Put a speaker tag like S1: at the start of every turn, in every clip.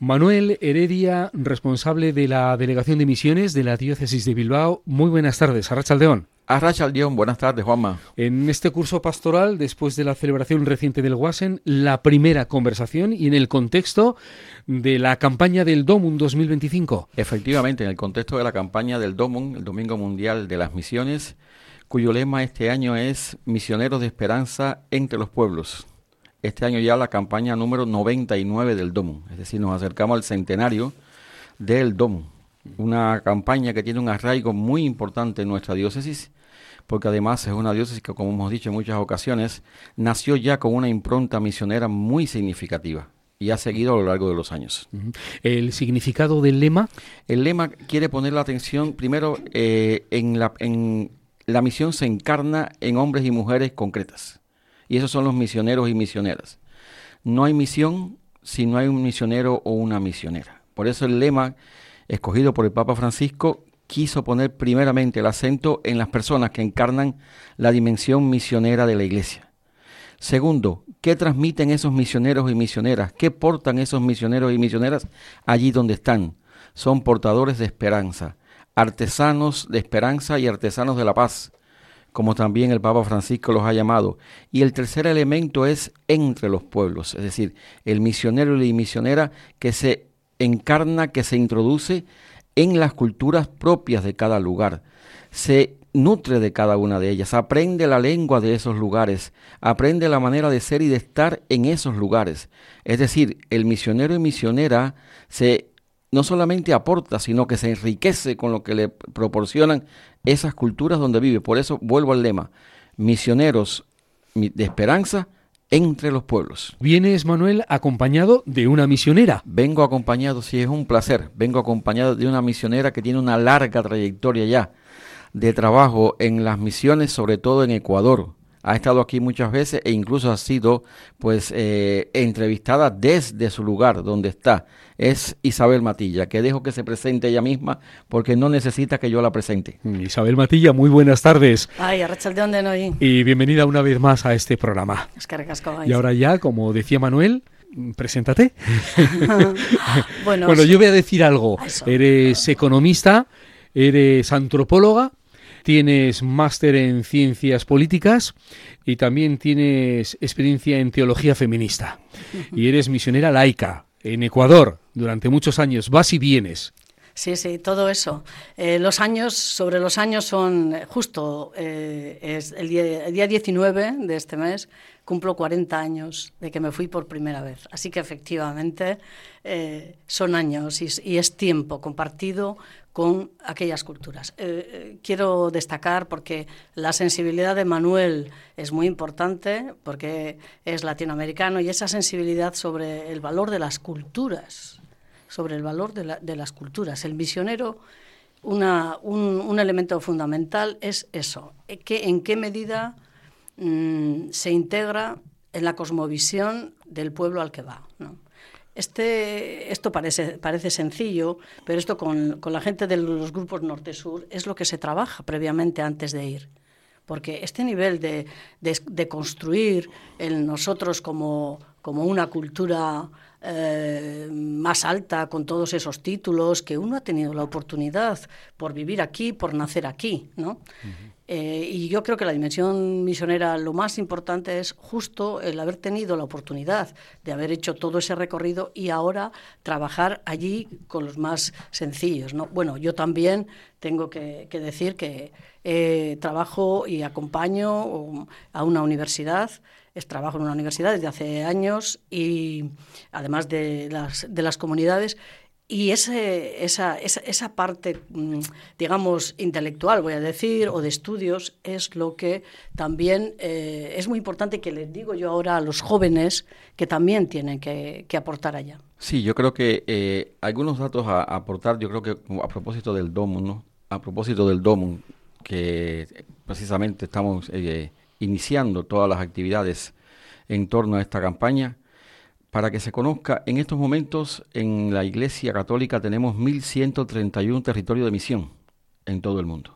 S1: Manuel Heredia, responsable de la Delegación de Misiones de la Diócesis de Bilbao. Muy buenas tardes, Arratsaldeon.
S2: Arratsaldeon, buenas tardes, Juanma.
S1: En este curso pastoral, después de la celebración reciente del Guasen, la primera conversación y en el contexto de la campaña del DOMUN 2025.
S2: Efectivamente, en el contexto de la campaña del DOMUN, el Domingo Mundial de las Misiones, cuyo lema este año es Misioneros de Esperanza entre los Pueblos. Este año ya la campaña número 99 del DOMUN, es decir, nos acercamos al centenario del DOMUN. Una campaña que tiene un arraigo muy importante en nuestra diócesis, porque además es una diócesis que, como hemos dicho en muchas ocasiones, nació ya con una impronta misionera muy significativa y ha seguido a lo largo de los años.
S1: ¿El significado del lema?
S2: El lema quiere poner la atención primero en la misión se encarna en hombres y mujeres concretas. Y esos son los misioneros y misioneras. No hay misión si no hay un misionero o una misionera. Por eso el lema escogido por el Papa Francisco quiso poner primeramente el acento en las personas que encarnan la dimensión misionera de la Iglesia. Segundo, ¿qué transmiten esos misioneros y misioneras? ¿Qué portan esos misioneros y misioneras allí donde están? Son portadores de esperanza, artesanos de esperanza y artesanos de la paz, como también el Papa Francisco los ha llamado. Y el tercer elemento es entre los pueblos, es decir, el misionero y misionera que se encarna, que se introduce en las culturas propias de cada lugar, se nutre de cada una de ellas, aprende la lengua de esos lugares, aprende la manera de ser y de estar en esos lugares. Es decir, el misionero y misionera no solamente aporta, sino que se enriquece con lo que le proporcionan esas culturas donde vive. Por eso vuelvo al lema, misioneros de esperanza entre los pueblos.
S1: ¿Vienes, Manuel, acompañado de una misionera?
S2: Vengo acompañado, sí, es un placer, vengo acompañado de una misionera que tiene una larga trayectoria ya de trabajo en las misiones, sobre todo en Ecuador. Ha estado aquí muchas veces e incluso ha sido entrevistada desde su lugar donde está. Es Isabel Matilla, que dejo que se presente ella misma porque no necesita que yo la presente.
S1: Isabel Matilla, muy buenas tardes.
S3: Ay, Arratsaldeon denoi.
S1: Y bienvenida una vez más a este programa.
S3: Eskerrik asko.
S1: Y ahora ya, como decía Manuel, preséntate.
S3: Bueno,
S1: yo voy a decir algo. Eres economista, eres antropóloga, tienes máster en ciencias políticas y también tienes experiencia en teología feminista. Y eres misionera laica en Ecuador durante muchos años. Vas y vienes.
S3: Sí, todo eso. Sobre los años son justo, es el día 19 de este mes, cumplo 40 años de que me fui por primera vez. Así que efectivamente son años y es tiempo compartido con aquellas culturas. Quiero destacar porque la sensibilidad de Manuel es muy importante porque es latinoamericano y esa sensibilidad sobre el valor de las culturas, de las culturas. El misionero, un elemento fundamental es eso, en qué medida se integra en la cosmovisión del pueblo al que va, ¿no? Esto parece sencillo, pero esto con la gente de los grupos norte-sur es lo que se trabaja previamente antes de ir. Porque este nivel de construir en nosotros como una cultura más alta, con todos esos títulos, que uno ha tenido la oportunidad por vivir aquí, por nacer aquí, ¿no? Uh-huh. Y yo creo que la dimensión misionera, lo más importante es justo el haber tenido la oportunidad de haber hecho todo ese recorrido y ahora trabajar allí con los más sencillos, ¿no? Bueno, yo también tengo que decir que trabajo y acompaño a una universidad. Trabajo en una universidad desde hace años y además de las comunidades. Y esa parte, digamos, intelectual, voy a decir, o de estudios, es lo que también es muy importante, que les digo yo ahora a los jóvenes que también tienen que aportar allá.
S2: Sí, yo creo que algunos datos a aportar, yo creo que a propósito del DOMUN, ¿no? A propósito del DOMUN, que precisamente estamos iniciando todas las actividades en torno a esta campaña. Para que se conozca, en estos momentos en la Iglesia Católica tenemos 1.131 territorios de misión en todo el mundo.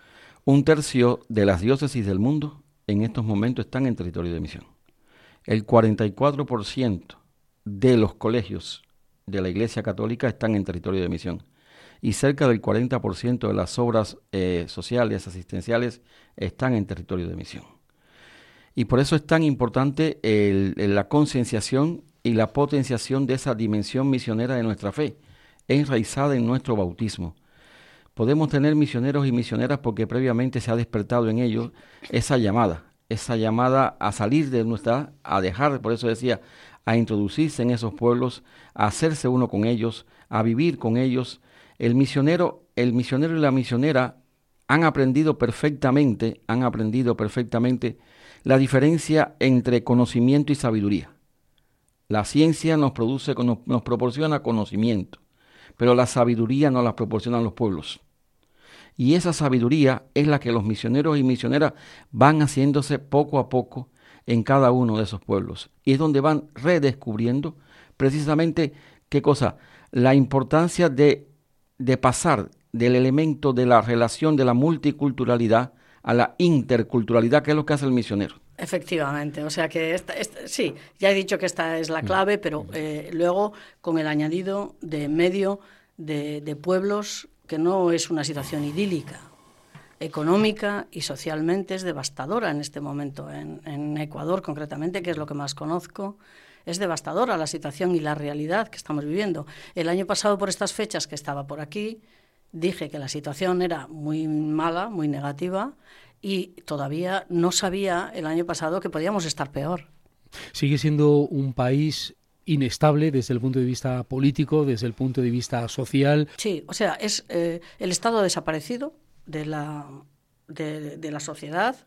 S2: 1/3 de las diócesis del mundo en estos momentos están en territorio de misión. El 44% de los colegios de la Iglesia Católica están en territorio de misión. Y cerca del 40% de las obras sociales, asistenciales, están en territorio de misión. Y por eso es tan importante la concienciación y la potenciación de esa dimensión misionera de nuestra fe, enraizada en nuestro bautismo. Podemos tener misioneros y misioneras porque previamente se ha despertado en ellos esa llamada a salir de nuestra, a dejar, por eso decía, a introducirse en esos pueblos, a hacerse uno con ellos, a vivir con ellos. El misionero y la misionera han aprendido perfectamente la diferencia entre conocimiento y sabiduría. La ciencia nos proporciona conocimiento, pero la sabiduría nos la proporcionan los pueblos. Y esa sabiduría es la que los misioneros y misioneras van haciéndose poco a poco en cada uno de esos pueblos. Y es donde van redescubriendo precisamente, ¿qué cosa? La importancia de pasar del elemento de la relación de la multiculturalidad a la interculturalidad, que es lo que hace el misionero.
S3: Efectivamente, o sea que sí, ya he dicho que esta es la clave, pero luego con el añadido de medio de pueblos, que no es una situación idílica, económica y socialmente es devastadora en este momento, en Ecuador concretamente, que es lo que más conozco. Es devastadora la situación y la realidad que estamos viviendo. El año pasado, por estas fechas que estaba por aquí, dije que la situación era muy mala, muy negativa, y todavía no sabía el año pasado que podíamos estar peor.
S1: Sigue siendo un país inestable desde el punto de vista político, desde el punto de vista social.
S3: Sí, o sea, es el Estado desaparecido de la sociedad.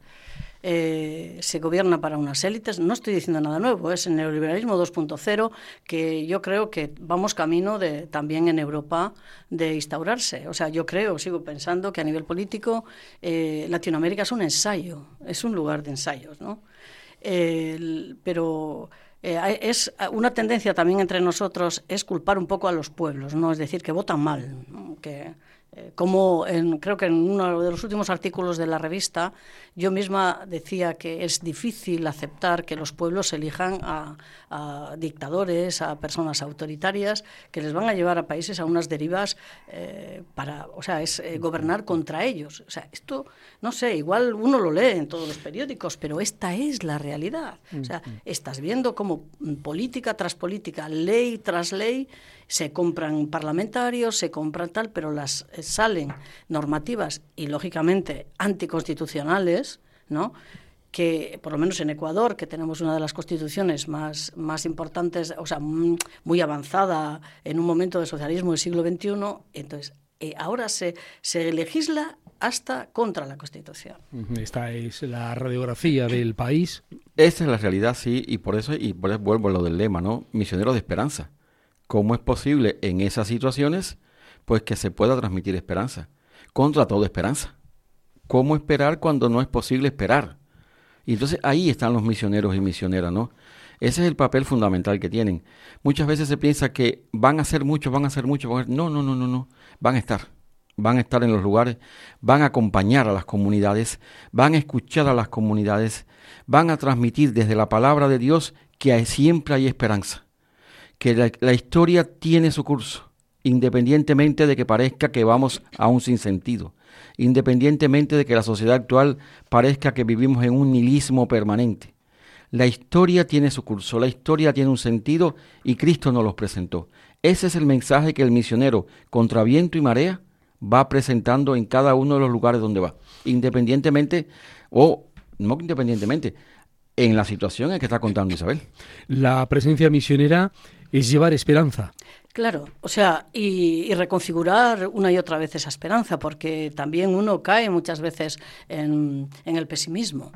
S3: Se gobierna para unas élites. No estoy diciendo nada nuevo, es el neoliberalismo 2.0, que yo creo que vamos camino también en Europa de instaurarse. O sea, sigo pensando que a nivel político Latinoamérica es un ensayo, es un lugar de ensayos, ¿no? Pero es una tendencia también entre nosotros es culpar un poco a los pueblos, ¿no? Es decir, que votan mal, ¿no? Creo que en uno de los últimos artículos de la revista yo misma decía que es difícil aceptar que los pueblos elijan a dictadores, a personas autoritarias que les van a llevar a países a unas derivas gobernar contra ellos. O sea, esto, no sé, igual uno lo lee en todos los periódicos, pero esta es la realidad. O sea, estás viendo cómo política tras política, ley tras ley, se compran parlamentarios, se compran tal, pero salen normativas y, lógicamente, anticonstitucionales, ¿no? Que, por lo menos en Ecuador, que tenemos una de las constituciones más importantes, o sea, muy avanzada en un momento de socialismo del siglo XXI, entonces ahora se legisla hasta contra la Constitución.
S1: Esta es la radiografía del país.
S2: Esa es la realidad, sí, y por eso vuelvo a lo del lema, ¿no? Misioneros de esperanza. ¿Cómo es posible en esas situaciones pues que se pueda transmitir esperanza? Contra toda esperanza. ¿Cómo esperar cuando no es posible esperar? Y entonces ahí están los misioneros y misioneras, ¿no? Ese es el papel fundamental que tienen. Muchas veces se piensa que van a hacer mucho. No. Van a estar en los lugares, van a acompañar a las comunidades, van a escuchar a las comunidades, van a transmitir desde la palabra de Dios que siempre hay esperanza. Que la historia tiene su curso, independientemente de que parezca que vamos a un sinsentido, independientemente de que la sociedad actual parezca que vivimos en un nihilismo permanente. La historia tiene su curso, la historia tiene un sentido y Cristo nos los presentó. Ese es el mensaje que el misionero, contra viento y marea, va presentando en cada uno de los lugares donde va, independientemente o no independientemente, en la situación en que está contando Isabel.
S1: La presencia misionera es llevar esperanza.
S3: Claro, o sea, y reconfigurar una y otra vez esa esperanza, porque también uno cae muchas veces en el pesimismo.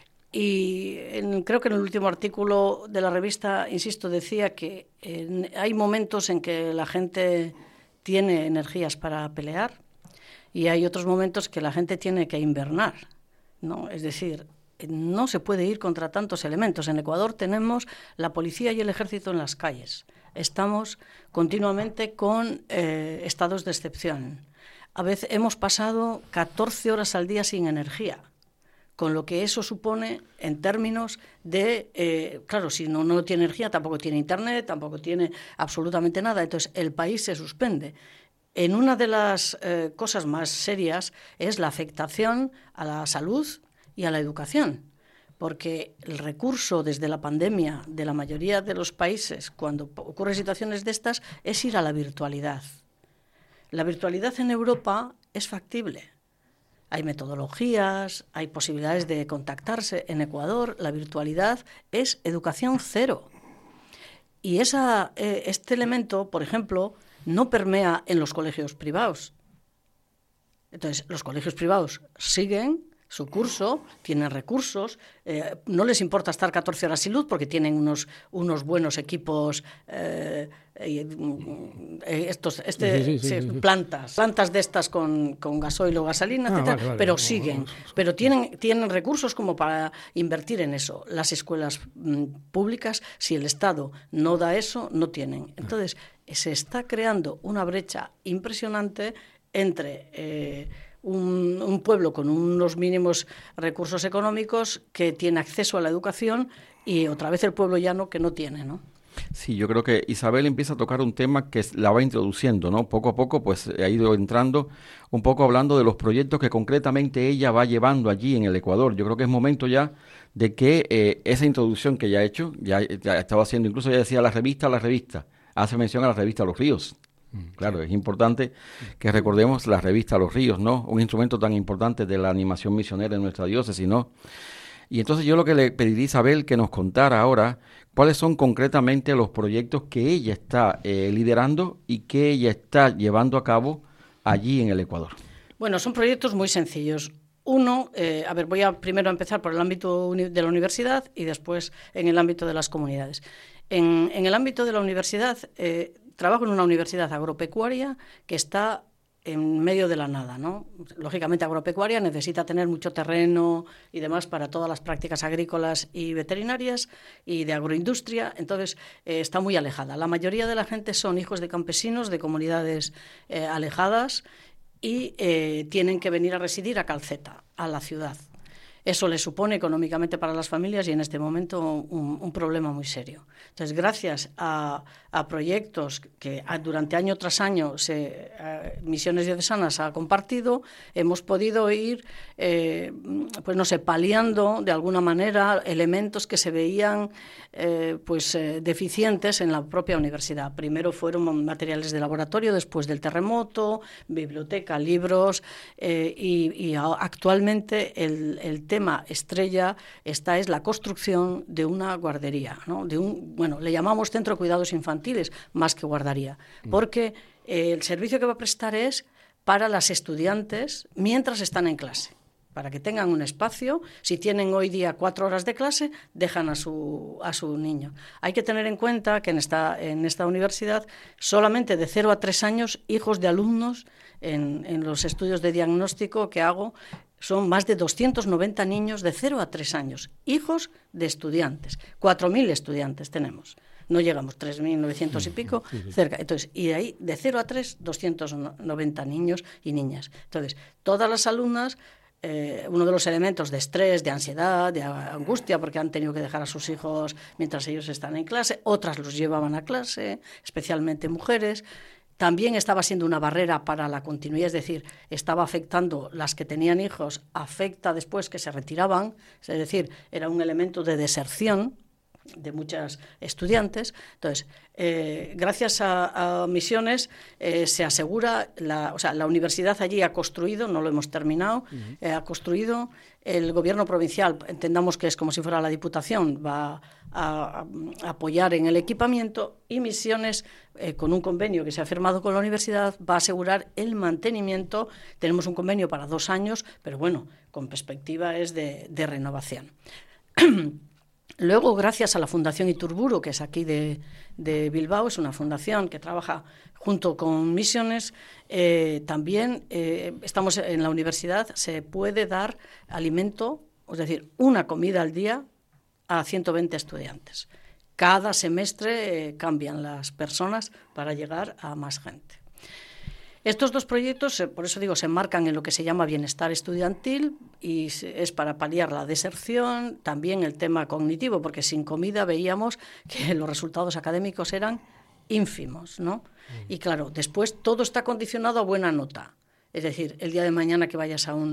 S3: Y creo que en el último artículo de la revista, insisto, decía que hay momentos en que la gente tiene energías para pelear y hay otros momentos que la gente tiene que invernar, ¿no? Es decir, no se puede ir contra tantos elementos. En Ecuador tenemos la policía y el ejército en las calles. Estamos continuamente con estados de excepción. A veces hemos pasado 14 horas al día sin energía, con lo que eso supone en términos de, claro, si no tiene energía, tampoco tiene internet, tampoco tiene absolutamente nada, entonces el país se suspende. En una de las cosas más serias es la afectación a la salud y a la educación, porque el recurso desde la pandemia de la mayoría de los países cuando ocurren situaciones de estas es ir a la virtualidad. La virtualidad en Europa es factible. Hay metodologías, hay posibilidades de contactarse. En Ecuador la virtualidad es educación cero. Y este elemento, por ejemplo, no permea en los colegios privados. Entonces, los colegios privados siguen su curso, tienen recursos, no les importa estar 14 horas sin luz porque tienen unos buenos equipos, plantas de estas con gasoil o gasolina, etcétera, vale, pero siguen, pero tienen recursos como para invertir en eso. Las escuelas públicas, si el Estado no da eso, no tienen. Entonces, se está creando una brecha impresionante entre un pueblo con unos mínimos recursos económicos que tiene acceso a la educación y otra vez el pueblo llano que no tiene, ¿no?
S2: Sí, yo creo que Isabel empieza a tocar un tema que la va introduciendo, ¿no? Poco a poco pues ha ido entrando un poco hablando de los proyectos que concretamente ella va llevando allí en el Ecuador. Yo creo que es momento ya de que esa introducción que ya ha hecho, ya estaba haciendo, incluso ya decía la revista, hace mención a la revista Los Ríos. Claro, es importante que recordemos la revista Los Ríos, ¿no? Un instrumento tan importante de la animación misionera en nuestra diócesis, ¿no? Y entonces yo lo que le pediría a Isabel que nos contara ahora cuáles son concretamente los proyectos que ella está liderando y que ella está llevando a cabo allí en el Ecuador.
S3: Bueno, son proyectos muy sencillos. Uno, voy a primero empezar por el ámbito de la universidad y después en el ámbito de las comunidades. En el ámbito de la universidad, trabajo en una universidad agropecuaria que está en medio de la nada, ¿no? Lógicamente, agropecuaria necesita tener mucho terreno y demás para todas las prácticas agrícolas y veterinarias y de agroindustria, entonces está muy alejada. La mayoría de la gente son hijos de campesinos de comunidades alejadas y tienen que venir a residir a Calceta, a la ciudad. Eso le supone económicamente para las familias y en este momento un problema muy serio. Entonces, gracias a proyectos que durante año tras año Misiones Diocesanas ha compartido, hemos podido ir, paliando de alguna manera elementos que se veían deficientes en la propia universidad. Primero fueron materiales de laboratorio, después del terremoto, biblioteca, libros y actualmente el tema estrella es la construcción de una guardería, ¿no? Le llamamos centro de cuidados infantiles más que guardería, porque el servicio que va a prestar es para las estudiantes mientras están en clase, para que tengan un espacio. Si tienen hoy día 4 horas de clase, dejan a su niño. Hay que tener en cuenta que en esta universidad solamente de 0 a 3 años, hijos de alumnos, en los estudios de diagnóstico que hago, son más de 290 niños de 0 a 3 años, hijos de estudiantes. 4.000 estudiantes tenemos. No llegamos, 3.900 y pico, cerca. Entonces, y de ahí, de 0 a 3, 290 niños y niñas. Entonces, todas las alumnas, uno de los elementos de estrés, de ansiedad, de angustia, porque han tenido que dejar a sus hijos mientras ellos están en clase, otras los llevaban a clase, especialmente mujeres. También estaba siendo una barrera para la continuidad, es decir, estaba afectando las que tenían hijos, afecta después que se retiraban, es decir, era un elemento de deserción de muchas estudiantes. Entonces, gracias a Misiones se asegura, la universidad allí ha construido, no lo hemos terminado, ha construido, el gobierno provincial, entendamos que es como si fuera la Diputación, va a apoyar en el equipamiento, y Misiones, con un convenio que se ha firmado con la universidad, va a asegurar el mantenimiento. Tenemos un convenio para 2 años, pero bueno, con perspectiva es de renovación. Luego, gracias a la Fundación Iturburu, que es aquí de Bilbao, es una fundación que trabaja junto con Misiones, también estamos en la universidad, se puede dar alimento, es decir, una comida al día a 120 estudiantes. Cada semestre cambian las personas para llegar a más gente. Estos dos proyectos, por eso digo, se enmarcan en lo que se llama bienestar estudiantil y es para paliar la deserción, también el tema cognitivo, porque sin comida veíamos que los resultados académicos eran ínfimos, ¿no? Y claro, después todo está condicionado a buena nota. Es decir, el día de mañana que vayas a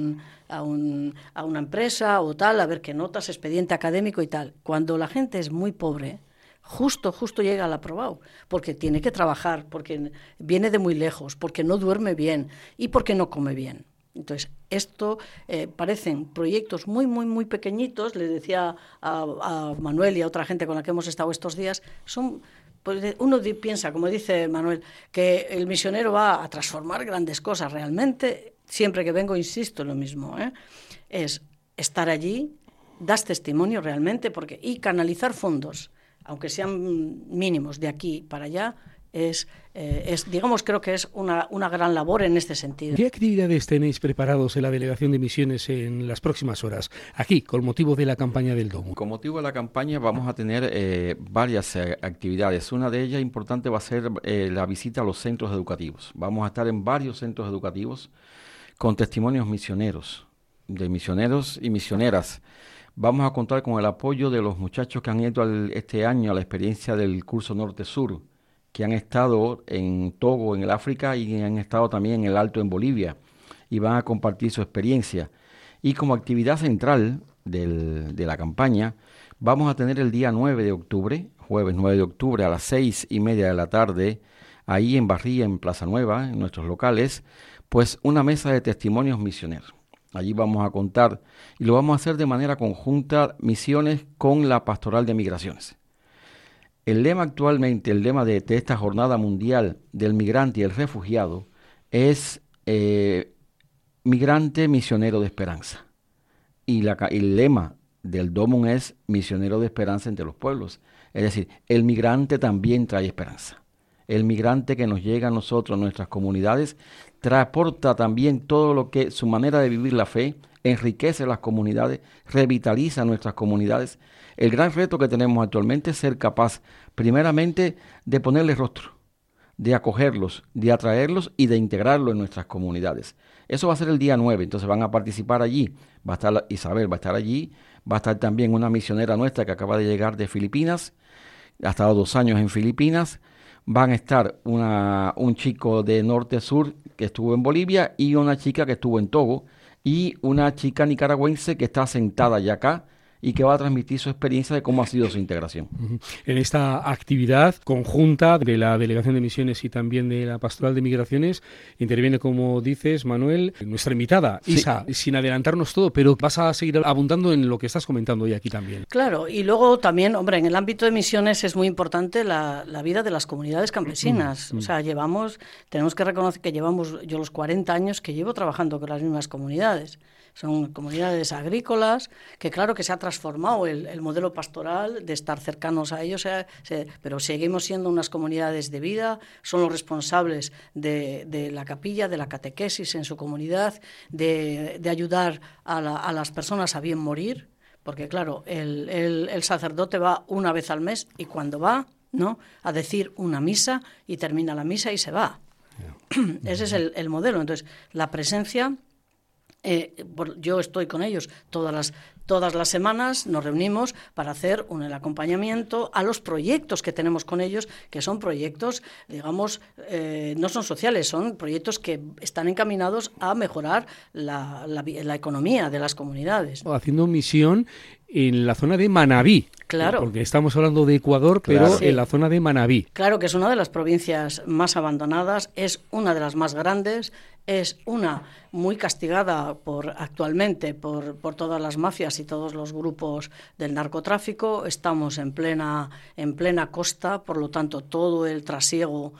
S3: una empresa o tal, a ver qué notas, expediente académico y tal. Cuando la gente es muy pobre, justo llega al aprobado, porque tiene que trabajar, porque viene de muy lejos, porque no duerme bien y porque no come bien. Entonces, esto parecen proyectos muy, muy, muy pequeñitos, le decía a Manuel y a otra gente con la que hemos estado estos días, son... Pues uno piensa, como dice Manuel, que el misionero va a transformar grandes cosas. Realmente, siempre que vengo, insisto en lo mismo, es estar allí, das testimonio realmente, y canalizar fondos, aunque sean mínimos de aquí para allá, digamos, creo que es una gran labor en este sentido.
S1: ¿Qué actividades tenéis preparados en la Delegación de Misiones en las próximas horas, aquí, con motivo de la campaña del Domo?
S2: Con motivo de la campaña vamos a tener varias actividades. Una de ellas importante va a ser la visita a los centros educativos. Vamos a estar en varios centros educativos con testimonios misioneros, de misioneros y misioneras. Vamos a contar con el apoyo de los muchachos que han ido este año a la experiencia del curso Norte-Sur, que han estado en Togo, en el África, y han estado también en el Alto, en Bolivia, y van a compartir su experiencia. Y como actividad central de la campaña, vamos a tener el día 9 de octubre, jueves 9 de octubre, a las 6:30 de la tarde, ahí en Barría, en Plaza Nueva, en nuestros locales, pues una mesa de testimonios misioneros. Allí vamos a contar, y lo vamos a hacer de manera conjunta, misiones con la Pastoral de Migraciones. El lema actualmente, el lema de esta Jornada Mundial del Migrante y el Refugiado es Migrante Misionero de Esperanza. Y el lema del DOMUN es Misionero de Esperanza entre los pueblos. Es decir, el migrante también trae esperanza. El migrante que nos llega a nosotros, a nuestras comunidades, transporta también todo lo que su manera de vivir la fe, enriquece las comunidades, revitaliza nuestras comunidades. El gran reto que tenemos actualmente es ser capaz, primeramente, de ponerles rostro, de acogerlos, de atraerlos y de integrarlos en nuestras comunidades. Eso va a ser el día 9, entonces van a participar allí. Va a estar Isabel, va a estar allí, va a estar también una misionera nuestra que acaba de llegar de Filipinas, ha estado 2 años en Filipinas. Van a estar un chico de Norte-Sur que estuvo en Bolivia y una chica que estuvo en Togo, y una chica nicaragüense que está sentada ya acá y que va a transmitir su experiencia de cómo ha sido su integración.
S1: En esta actividad conjunta de la Delegación de Misiones y también de la Pastoral de Migraciones interviene, como dices, Manuel, nuestra invitada, Isa, sin adelantarnos todo, pero vas a seguir abundando en lo que estás comentando hoy aquí también.
S3: Claro, y luego también, hombre, en el ámbito de misiones es muy importante la vida de las comunidades campesinas. O sea, tenemos que reconocer que llevamos yo los 40 años que llevo trabajando con las mismas comunidades. Son comunidades agrícolas que claro que se ha transformado el modelo pastoral de estar cercanos a ellos, pero seguimos siendo unas comunidades de vida, son los responsables de la capilla, de la catequesis en su comunidad, de ayudar a las personas a bien morir, porque claro, el sacerdote va una vez al mes y cuando va, ¿no?, a decir una misa y termina la misa y se va. Ese es el modelo. Entonces, la presencia... yo estoy con ellos todas las semanas, nos reunimos para hacer el acompañamiento a los proyectos que tenemos con ellos, que son proyectos, digamos, no son sociales, son proyectos que están encaminados a mejorar la economía de las comunidades.
S1: Haciendo misión en la zona de Manabí.
S3: Claro.
S1: Porque estamos hablando de Ecuador, pero
S3: sí,
S1: en la zona de Manabí.
S3: Claro que es una de las provincias más abandonadas, es una de las más grandes, es una muy castigada actualmente por todas las mafias y todos los grupos del narcotráfico. Estamos en plena costa, por lo tanto todo el trasiego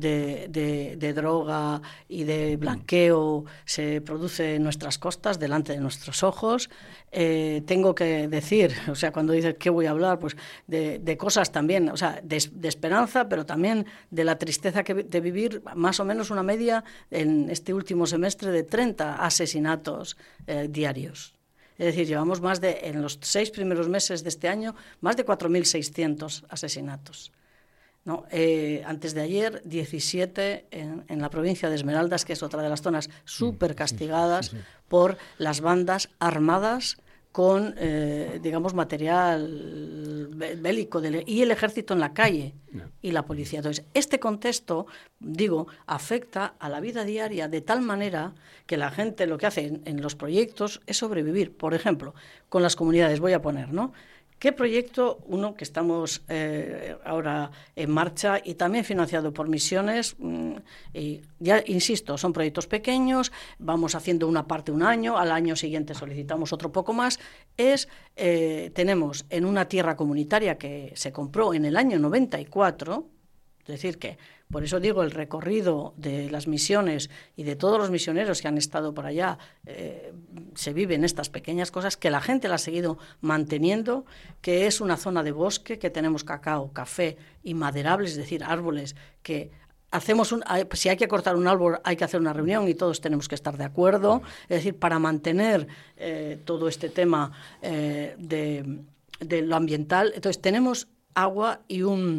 S3: de droga y de blanqueo se produce en nuestras costas, delante de nuestros ojos. Tengo que decir, o sea, cuando dices ¿qué voy a hablar? Pues de cosas también, o sea, de esperanza, pero también de la tristeza de vivir más o menos una media en este último semestre de 30 asesinatos diarios. Es decir, llevamos en los 6 primeros meses de este año, más de 4.600 asesinatos. ¿no? Antes de ayer, 17 en la provincia de Esmeraldas, que es otra de las zonas súper castigadas por las bandas armadas con, digamos, material bélico y el ejército en la calle y la policía. Entonces, este contexto, digo, afecta a la vida diaria de tal manera que la gente lo que hace en los proyectos es sobrevivir. Por ejemplo, con las comunidades, voy a poner, ¿no? ¿Qué proyecto? Uno que estamos ahora en marcha y también financiado por Misiones. Y ya insisto, son proyectos pequeños, vamos haciendo una parte un año, al año siguiente solicitamos otro poco más. Tenemos en una tierra comunitaria que se compró en el año 94, es decir, que por eso digo, el recorrido de las misiones y de todos los misioneros que han estado por allá, se viven estas pequeñas cosas, que la gente la ha seguido manteniendo, que es una zona de bosque, que tenemos cacao, café y maderables, es decir, árboles que hacemos si hay que cortar un árbol hay que hacer una reunión y todos tenemos que estar de acuerdo, es decir, para mantener todo este tema de lo ambiental. Entonces tenemos agua y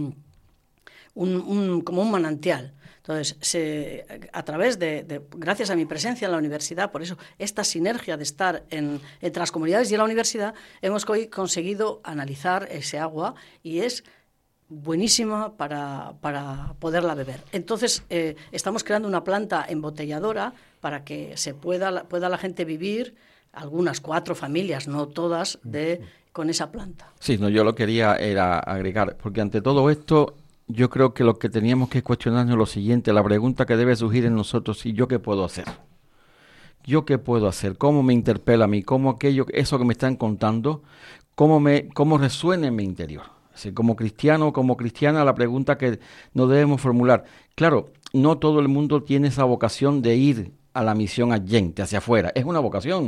S3: como un manantial. Entonces, a través gracias a mi presencia en la universidad, por eso esta sinergia de estar entre las comunidades y la universidad, hemos conseguido analizar ese agua y es buenísima para poderla beber. Entonces, estamos creando una planta embotelladora para que pueda la gente vivir, algunas 4 familias, no todas, con esa planta.
S2: Sí, no, yo lo quería era agregar, porque ante todo esto, yo creo que lo que teníamos que cuestionarnos es lo siguiente, la pregunta que debe surgir en nosotros, ¿y yo qué puedo hacer? ¿Yo qué puedo hacer? ¿Cómo me interpela a mí? ¿Cómo eso que me están contando, cómo resuena en mi interior? Es decir, como cristiano, como cristiana, la pregunta que nos debemos formular. Claro, no todo el mundo tiene esa vocación de ir a la misión allende, hacia afuera. Es una vocación,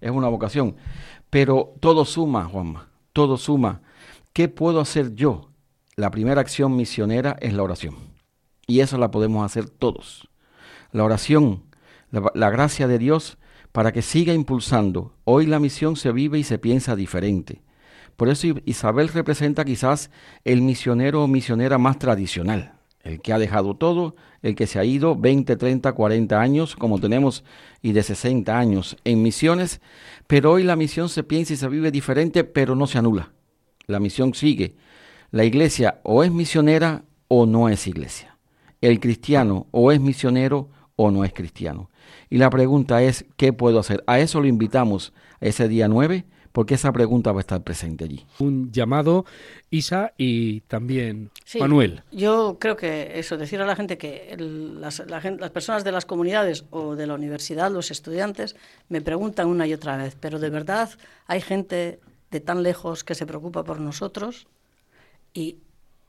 S2: pero todo suma, Juanma, todo suma. ¿Qué puedo hacer yo? La primera acción misionera es la oración. Y eso la podemos hacer todos. La oración, la gracia de Dios para que siga impulsando. Hoy la misión se vive y se piensa diferente. Por eso Isabel representa quizás el misionero o misionera más tradicional. El que ha dejado todo, el que se ha ido 20, 30, 40 años, como tenemos, y de 60 años en misiones. Pero hoy la misión se piensa y se vive diferente, pero no se anula. La misión sigue. La iglesia o es misionera o no es iglesia. El cristiano o es misionero o no es cristiano. Y la pregunta es, ¿qué puedo hacer? A eso lo invitamos ese día 9, porque esa pregunta va a estar presente allí.
S1: Un llamado, Isa, y también
S3: sí,
S1: Manuel.
S3: Yo creo que eso, decir a la gente que las personas de las comunidades o de la universidad, los estudiantes, me preguntan una y otra vez, pero ¿de verdad hay gente de tan lejos que se preocupa por nosotros? Y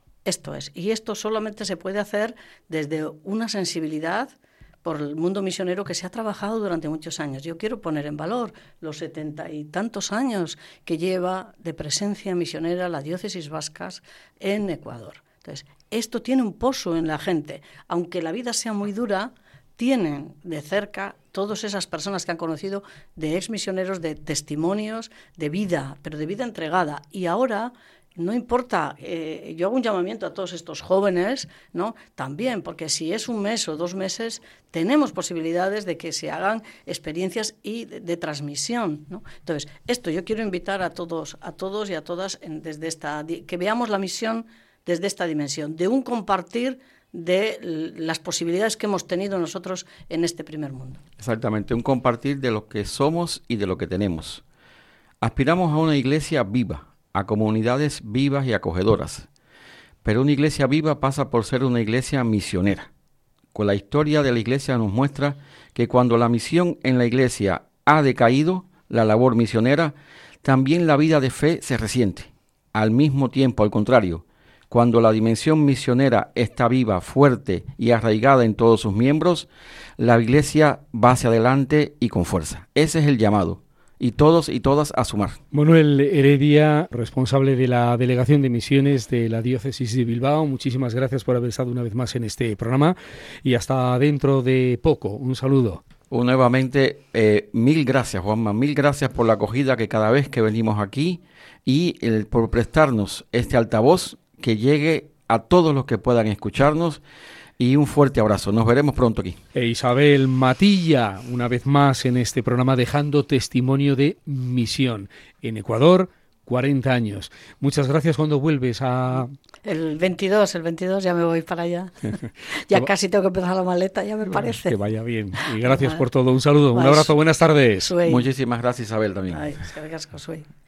S3: esto solamente se puede hacer desde una sensibilidad por el mundo misionero que se ha trabajado durante muchos años. Yo quiero poner en valor los 70 y tantos años que lleva de presencia misionera la diócesis vascas en Ecuador. Entonces, esto tiene un pozo en la gente. Aunque la vida sea muy dura, tienen de cerca todas esas personas que han conocido de exmisioneros, de testimonios, de vida, pero de vida entregada. Y ahora no importa, yo hago un llamamiento a todos estos jóvenes, ¿no? También, porque si es 1 mes o 2 meses, tenemos posibilidades de que se hagan experiencias y de transmisión, ¿no? Entonces, yo quiero invitar a todos y a todas que veamos la misión desde esta dimensión, de un compartir de las posibilidades que hemos tenido nosotros en este primer mundo.
S2: Exactamente, un compartir de lo que somos y de lo que tenemos. Aspiramos a una iglesia viva, a comunidades vivas y acogedoras. Pero una iglesia viva pasa por ser una iglesia misionera. Con la historia de la iglesia nos muestra que cuando la misión en la iglesia ha decaído, la labor misionera, también la vida de fe se resiente. Al mismo tiempo, al contrario, cuando la dimensión misionera está viva, fuerte y arraigada en todos sus miembros, la iglesia va hacia adelante y con fuerza. Ese es el llamado. Y todos y todas a sumar.
S1: Manuel Heredia, responsable de la Delegación de Misiones de la Diócesis de Bilbao, muchísimas gracias por haber estado una vez más en este programa y hasta dentro de poco. Un saludo.
S2: Nuevamente, 1000 gracias, Juanma, 1000 gracias por la acogida que cada vez que venimos aquí y por prestarnos este altavoz que llegue a todos los que puedan escucharnos y un fuerte abrazo. Nos veremos pronto aquí.
S1: Isabel Matilla, una vez más en este programa dejando testimonio de misión. En Ecuador, 40 años. Muchas gracias. ¿Cuándo vuelves a...?
S3: El 22 ya me voy para allá. Ya casi tengo que empezar la maleta, ya me parece.
S1: Que vaya bien. Y gracias por todo. Un saludo, un abrazo, buenas tardes.
S2: Muchísimas gracias, Isabel, también.
S3: Ay, es que